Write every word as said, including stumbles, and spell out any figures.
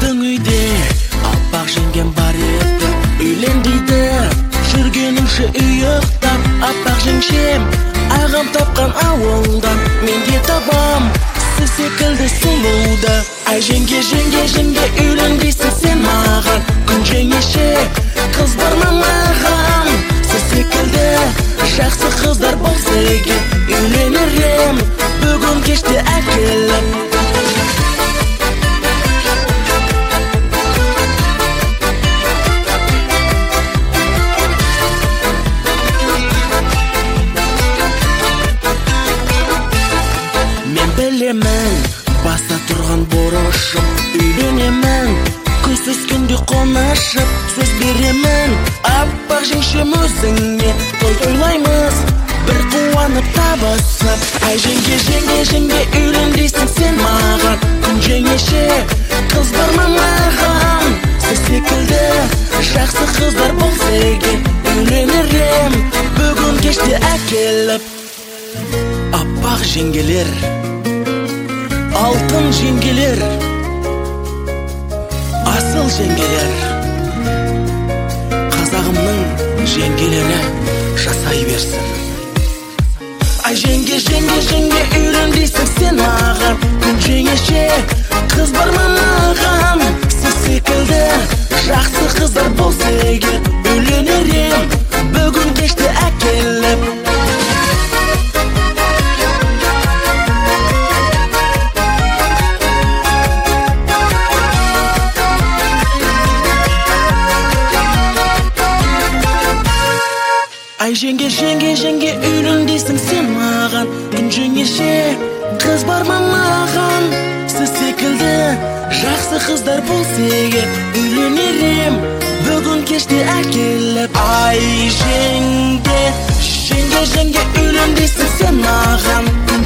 Біздің үйде аппақ жеңгем бар еді, үйлен дейді, жүргеніңше үй ұқтап. Аппақ жеңшем ағам тапқан ауылдан, мен де табам сіз секілді сұлуды. Ай жеңге, жеңге, жеңге, үйлен дейсің сен маған, күн жеңеше қыз бар ма маған? Сіз секілді жақсы қыздар болса егер, үйленер ем бүгін кеште әкеліп. Білемін, баста тұрған борышым, үйленемін күз түскенде қонашып. Сөз беремін аппақ жеңшем өзіңе, той тойлаймыз бір қуанып табысып. Ай жеңге, жеңге, жеңге, үйлен дейсің сен маған, күн жеңеше қыз бар ма маған? Сіз секілді жақсы қыздар болса егер, үйленер ем бүгін кеште әкеліп. Аппақ жеңгелер, алтын жеңгелер, асыл жеңгелер, қазағымның жеңгелері жасай берсін. Ай жеңге, жеңге, жеңге, үйлен дейсің сен маған, күн жеңеше қыз бар ма маған? Сіз секілді жақсы қыздар болса егер, үйленер ем бүгін кеште әкеліп. Ай жеңге, жеңге, жеңге, үйлен дейсің сен маған, күн жеңеше қыз бар ма маған? Сіз секілді жақсы қыздар болса егер, үйленер ем бүгін кеште әкеліп. Ай жеңге, жеңге, жеңге, үйлен дейсің сен маған, күн